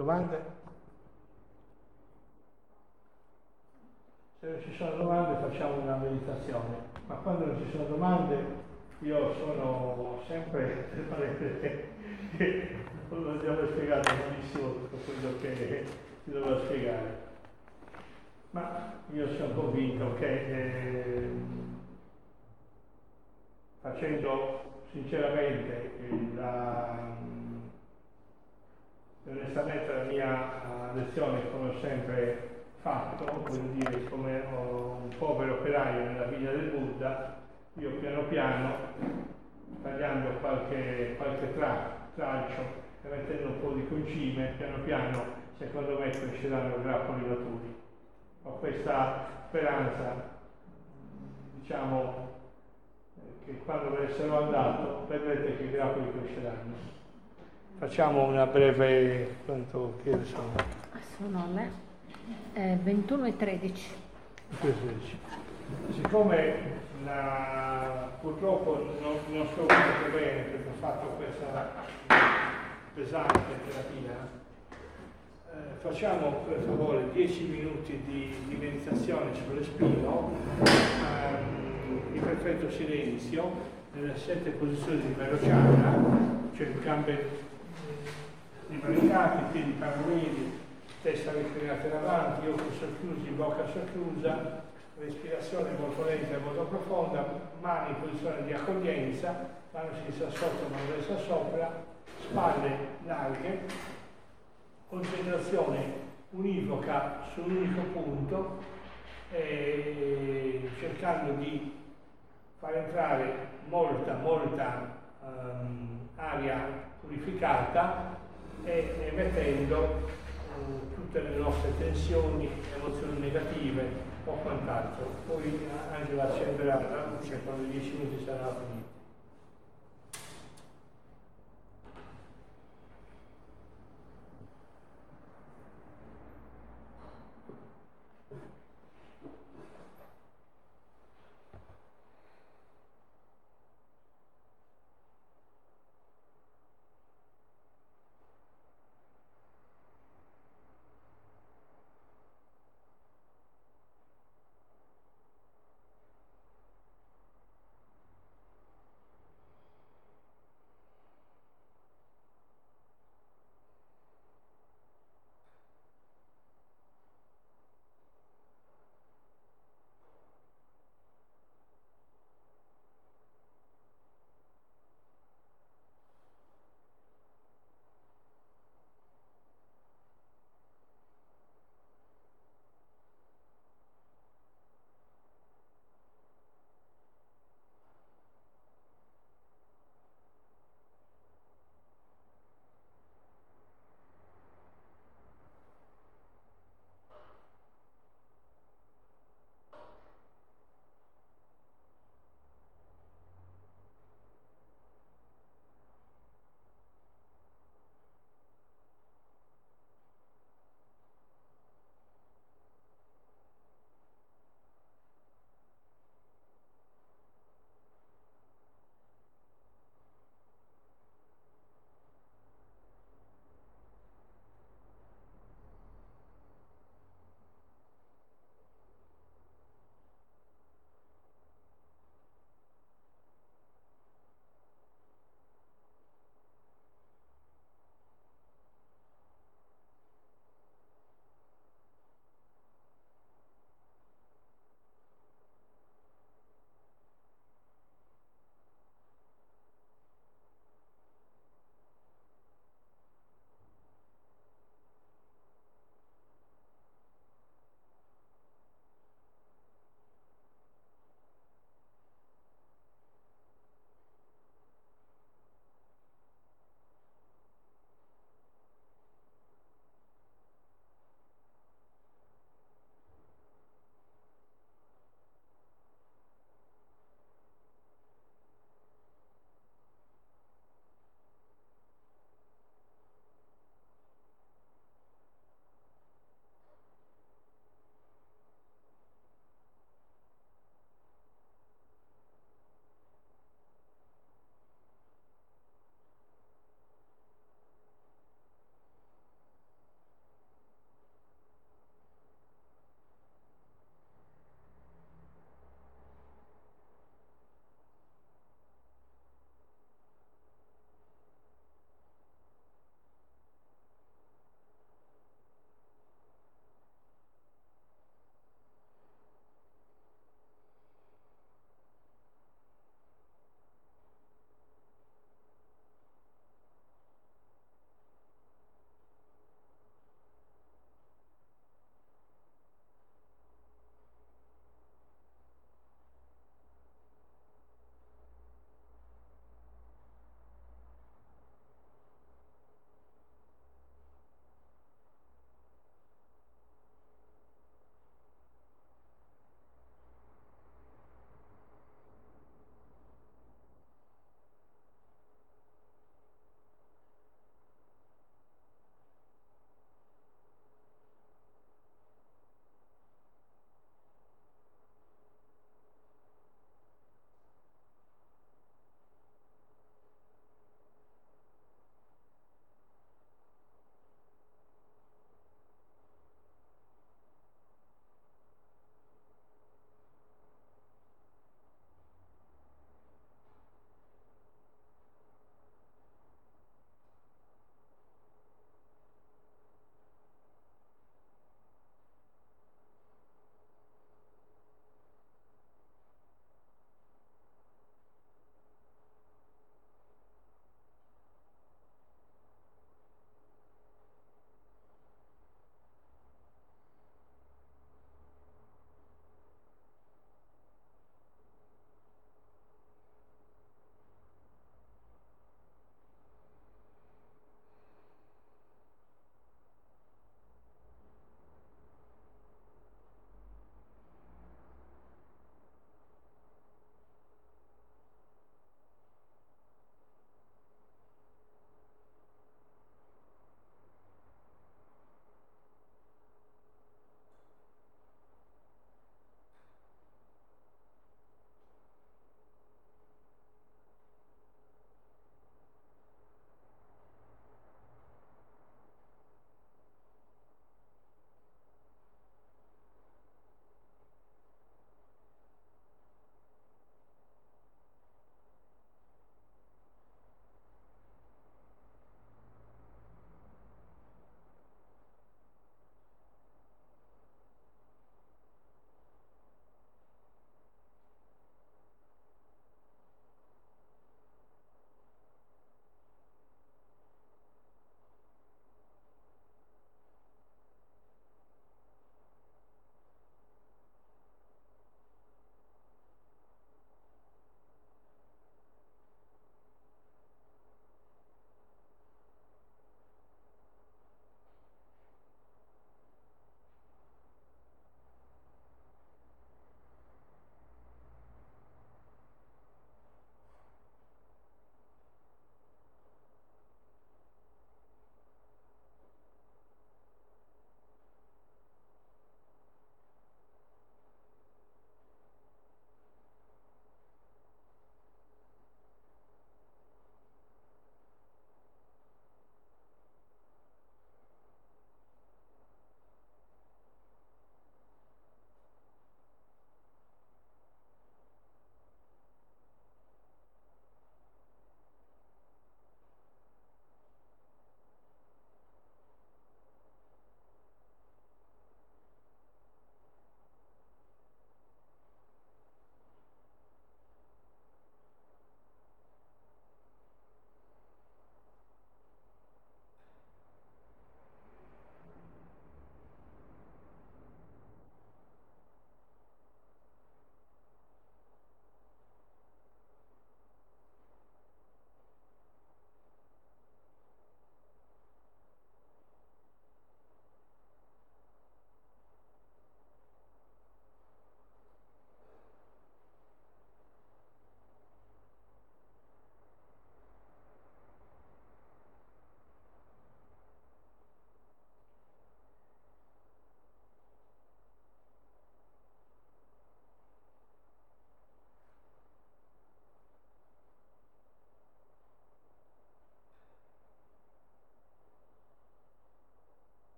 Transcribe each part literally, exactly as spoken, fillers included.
Domande? Se non ci sono domande facciamo una meditazione, ma quando non ci sono domande io sono sempre che non abbiamo spiegato benissimo tutto quello che si doveva spiegare, ma io sono convinto che eh, facendo sinceramente la, onestamente la mia lezione come ho sempre fatto, voglio dire, come un povero operaio nella vita del Buddha, io piano piano, tagliando qualche, qualche tra, tralcio e mettendo un po' di concime, piano piano, secondo me, cresceranno grappoli maturi. Ho questa speranza, diciamo, che quando me ne sarò andato, vedrete che i grappoli cresceranno. Facciamo una breve, quanto che sono? Sono le eh, ventuno e tredici. Siccome la, purtroppo non, non sto molto bene perché ho fatto questa pesante terapia, eh, facciamo per favore dieci minuti di, di meditazione sul respiro, ehm, in perfetto silenzio, nelle sette posizioni di Vairocana, cioè gambe rimaricate, piedi paralleli, testa reclinata in avanti, occhi socchiusi, bocca socchiusa, respirazione molto lenta e molto profonda, mani in posizione di accoglienza, mano sinistra sotto, mano destra sopra, spalle larghe, concentrazione univoca su un unico punto, e cercando di far entrare molta, molta um, aria purificata e emettendo uh, tutte le nostre tensioni, emozioni negative o quant'altro. Poi Angela accenderà la luce quando i dieci minuti saranno finiti.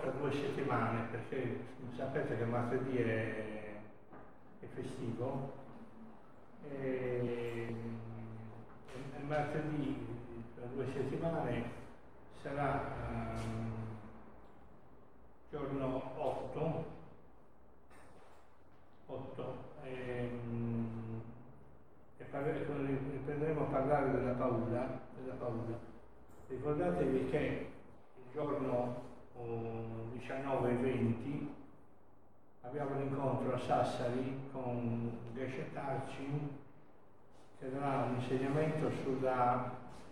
fra due settimane, perché sapete che martedì è, è festivo, e, e martedì tra due settimane sarà um, giorno otto, otto e, e parle, riprenderemo a parlare della paura, della paura. Ricordatevi che il giorno diciannove e venti abbiamo l'incontro a Sassari con Geshe Tarcin, che darà un insegnamento sulla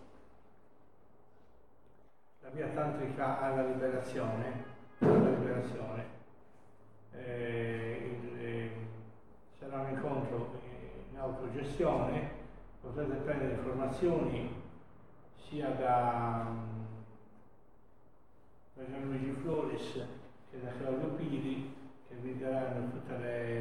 la via tantrica alla liberazione, alla liberazione. Eh, il, eh, sarà un incontro in autogestione, potrete prendere informazioni sia da da Gianluigi Flores che da Claudio Pili, che vi daranno tutte le